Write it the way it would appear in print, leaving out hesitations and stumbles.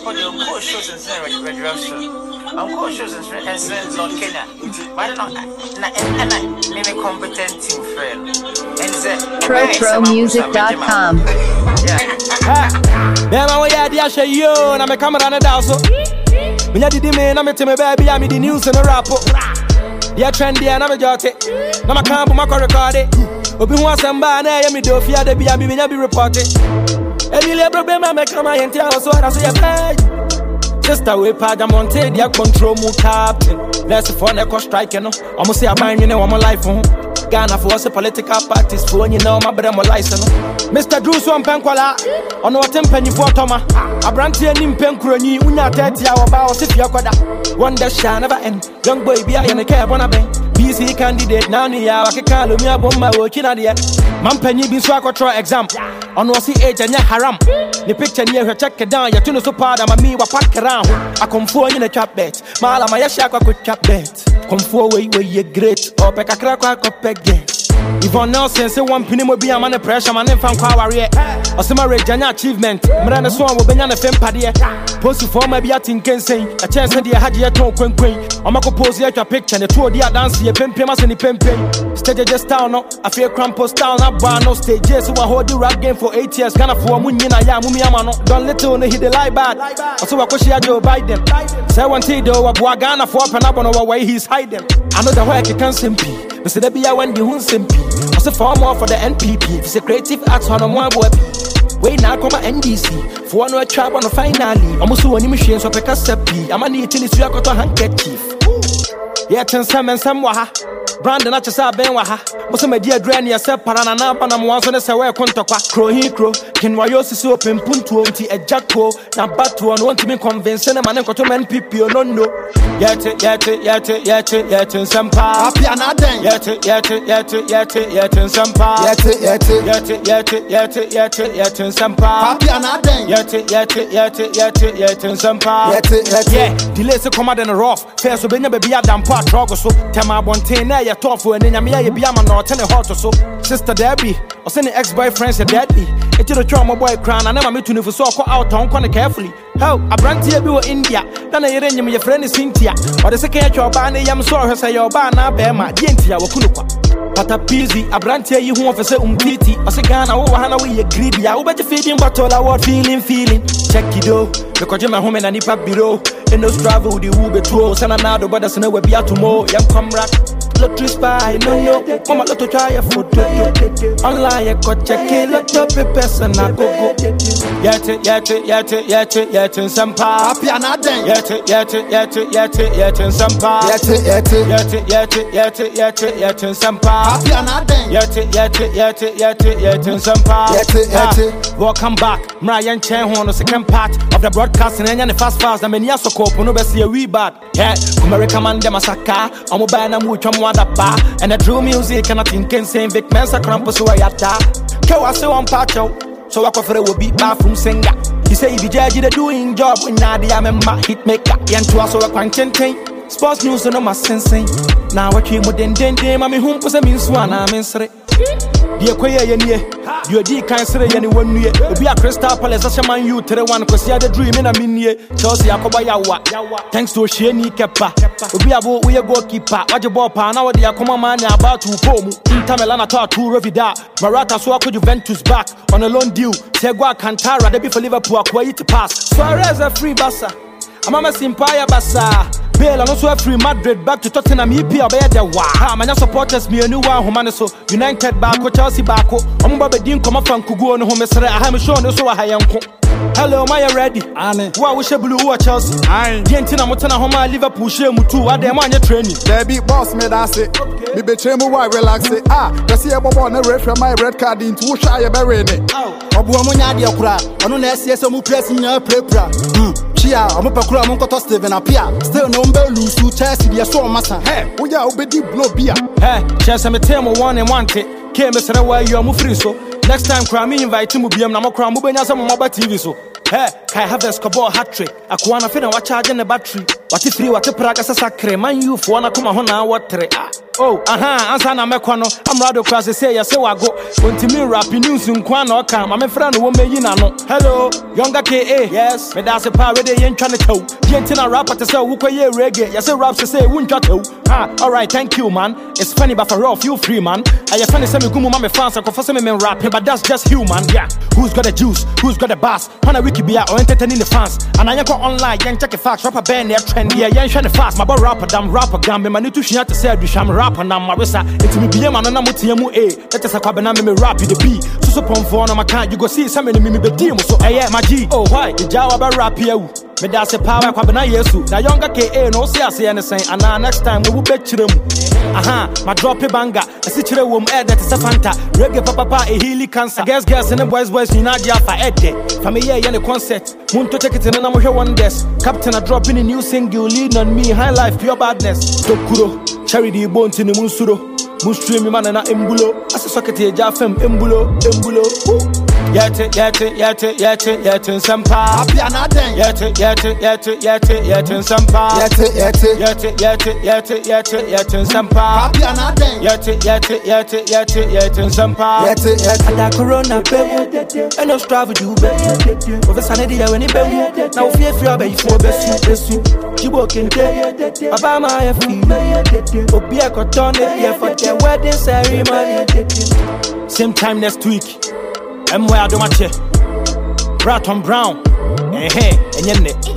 for the uncle shows and send registration. Uncle shows and send Lord Kenya. But I don't know, maybe competent team friend. And say, TroTroMusic.com. Bema we ya dia she yo na me camera na da so. Me nya didi me na me te me baby I me the news and the rap. Dia trend dia na me jote. Na ma camp ma ko record it. Obi hu asamba na ya me do fia da bia me nya bi report it. Emile problema me kama yenti a so da so ya pay. Sister we pa da monte dia control mu captain. Let's for na ko strike no. Omo say aban ni omo life ho. Ghana for us political parties for you know my brother my license. Mr. Drew so mpenkwala ono watempanyi for toma. Abranti ani mpenkurani unya 30 hour ba o sifia kwada. One that shall never end. Young boy be a care bona ben. BC candidate now ni ya wakeka lo mi abomma wo kina de. Mampanyi bi so akotro exam. Ono si age anya haram. Ni picture ni e check it down ya tunu so pada ma mi wa pack around. Akomfo nyi na trap bet. Mala ma ya sha kwa trap bet. Komfo we ye great. Ope kakra kwa peg. Yvonne Nelson say one penny mo be a man pressure man fan kwa warrior. Osema Regina achievement. Mrana so wo benya na fem pade. Post for my be atinken say. A chance dey haje ye ton kwenkwen. Omako pose ye twa picture ne to dia dance ye pempem ase ni pempem. Stage just town no. Afia crampos town na bar no stage. So I hold the rap game for 8 years. Ghana for mu nyina ya mu miama no. Don little no he dey lie bad. Also wakoshi Joe Biden. Say one day do wa boa Ghana for penabo no why he's hiding. I know the work he can simply. Mr. Debia when the hun simpi. Also for more for the NPP. It's a creative arts on a more boy. Wait now come NDC. For one trap on the finally. Almost one machine so pick a sepi. I'm a need to see a got a handkerchief. Yet and some waha. Brandon at your ben waha. Most of my dear granny a sep parana panam once on a sawa contaqua. Crow hicro. Can wayosi open punto anti a jacko. Now batu and want to be convinced and a man to men people no no. Yet and some pa. Happy another. Yet and some pa. Yet and some pa. Happy another. Yet and some pa. Yeah, delays come out in a rough. Fair so benya baby adam part trogo so. Tema bonte na ya tofu and nyame ya bia ma no ten hot so. Sister Debbie, or send the ex-boyfriends a deadly. It's the trauma boy crown and never me to so call out on corner carefully. How a brand here be India, then I hear your friend is Cynthia. Or the second your band, yam saw her say your bana bema, Dientia, Wakunuka. But a busy, a brand here you want to say titi. Or say Ghana, oh, Hana, we agree. I will bet you feeding but all our feeling. Check it out, because you're my home and I need pack below. In those travel, the Uber tours, and another, but that's no way be out tomorrow. Young comrade. Lottery spy, no, mama, lot to try a photo. Online, I got check it, lot of person, I go. Yet, and some pa. Happy another. Yet, and some pa. Yet, and some pa. Happy another. Yet, and some pa. Welcome back. Marian Chen, who on the second part of the broadcasting, and the fast, and many years ago, no be see a wee bad. Yeah, America man, them a saka, I'm a band and which bar, and the Drew music and I think can say Vic Mensa Crampus so I yata. Go I say one patcho, so I could will be bathroom singer. He say if you judge the doing job when Nadia member hit maker, and to us or a quantin. Sports news no my sensing. Now what you would then mammy whom was a means one, I'm in Sre. Dear Quay, you D can't say any 1 year. Be a crystal palace as a man you to the one because you had a dream in a minute. Chelsea Akobayawa. Thanks to Shani Kepa. We are both we are goalkeeper. What you bought now the Akoma man about to Pomu. Tamelana to Revida. Marata so could Juventus back on a loan deal. Tegua Cantara, they be for Liverpool, quite to pass. Suarez a free bassa. I'm a Simpaya Bassa. Bale and also a free Madrid back to Tottenham. EP obey their wow. My supporters me a new one Humaniso. United Bako, Chelsea Bako. I'm Bobby Dean come up from Kugu and Home. I am sure no so I am. Hello, Maya ready? Anne. Why we should blue or Chelsea? Aye. Gentina Motana Homa Liverpool shame to what they want your training. They beat boss me that's it. Me betray me why relax it. The see about one referee my red card into shy berry. Obuamunya dia kura. Onu na ese so mu press nya prepra. Chia, I'm up a crumb on Steven Apia. Still no lose to Chelsea, the so massa. Hey, we are obedi blow beer. Hey, Chelsea, me tell me one and want it. Came Mr. Away, you are free so. Next time, Crammy invite him to be a Namakram, Mubena, some mobile TV so. Hey, I have a Escobar hat trick. I can't finish what charging the battery. What if you want to practice a sacre, man, you for one come on, what tre. Oh, answer na mekono. I'm rado cross say ya say wago. Untimi rap news nkwa na oka. Ma me friend wo meyi na no. Hello, younger KA. Yes. Me da se pa we dey yen twa ne tow. Yen na rapper to say wo koye reggae. Ya say rap say won twa tow. All right, thank you man. It's funny but for raw feel free man. I funny say me gumu ma me fans ko for say me rap, but that's just human. Yeah. Who's got the juice? Who's got the bass? When a wiki be or entertaining the fans. And I go online, yen check the facts. Rapper band there trend. Yeah, yen shine the fast. My boy rapper damn rapper gam. Me mani to shine to say do sham rapper na marisa. It's me be man na mutiamu eh. Let us akwa na me rap the B. So pon for na makan you go see some me be dim so yeah my G. Oh why? The jawa ba rap here. Me da se power kwa na yesu. Na younger KA no see ase anything. And next time we will bet you my drop a banger. I see chire wom air that is a fanta. Reggae papa a healy cancer. Guess girls and the boys in Nadia for Ed Day. Familiar and a concert. Moon to take it in and I'm here one desk. Captain, I drop in a new single, lean on me, high life, pure badness. Dokuro, charity bone to the Munsuro. Moonstream man and Embulo. As a socket, Jaffem, Embulo. Yete, Sampa. Yete, Sampa. Yete, Sampa. Yete, Sampa. Ada corona baby, and no strive with you baby. Over Sunday when it baby. Now fear free baby for besu. Kibo kente, Baba my feel. Obia cotton here for the wedding ceremony. Same time next week. I'm where I do my check. Bratton Brown. And